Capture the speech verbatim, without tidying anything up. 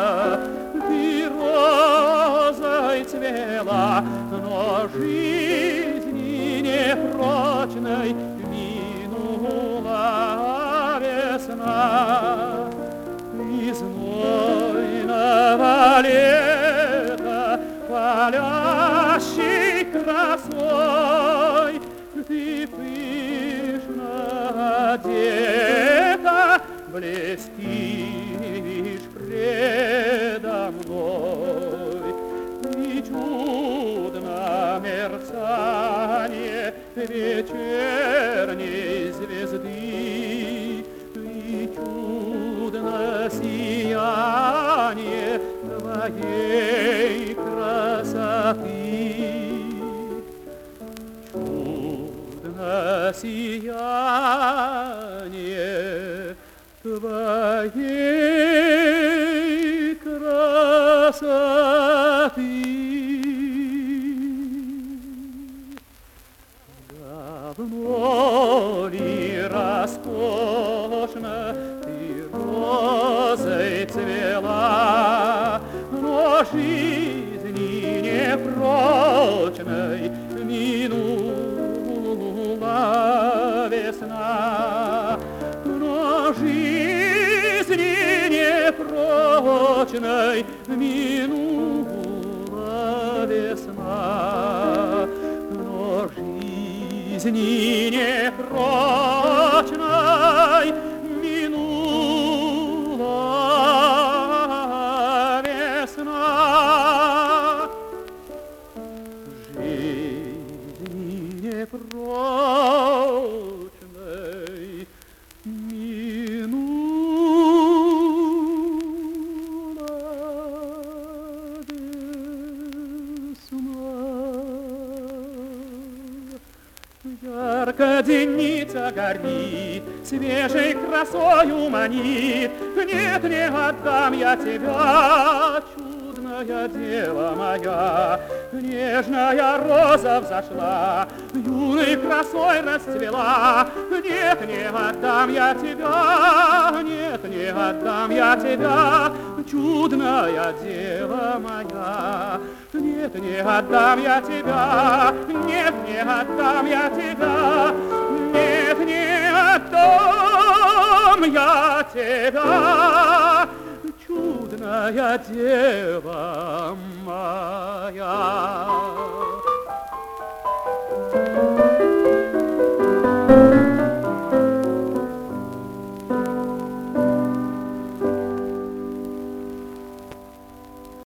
Ты розой цвела, но жизни непрочной минула весна. Из знойного лета палящей красой ты пышно одета, блестишь предо мной. И чудно мерцание вечерней звезды, и чудно сияние твоей красоты. Чудно сияние твоей красоты. Давно ли роскошно ты розой цвела, но жизни непрочной минула весна. Но жизни непрочной минула весна. Но жизни непрочной минула весна. Жизни непрочной минула весна. Ярко денница горит, свежей красою манит. Нет, не отдам я тебя, чудная дева моя. Нежная роза взошла, юной красой расцвела. Нет, не отдам я тебя, нет, не отдам я тебя, чудная дева моя. Нет, не отдам я тебя, нет, не отдам я тебя, нет, не отдам я тебя, чудная дева моя.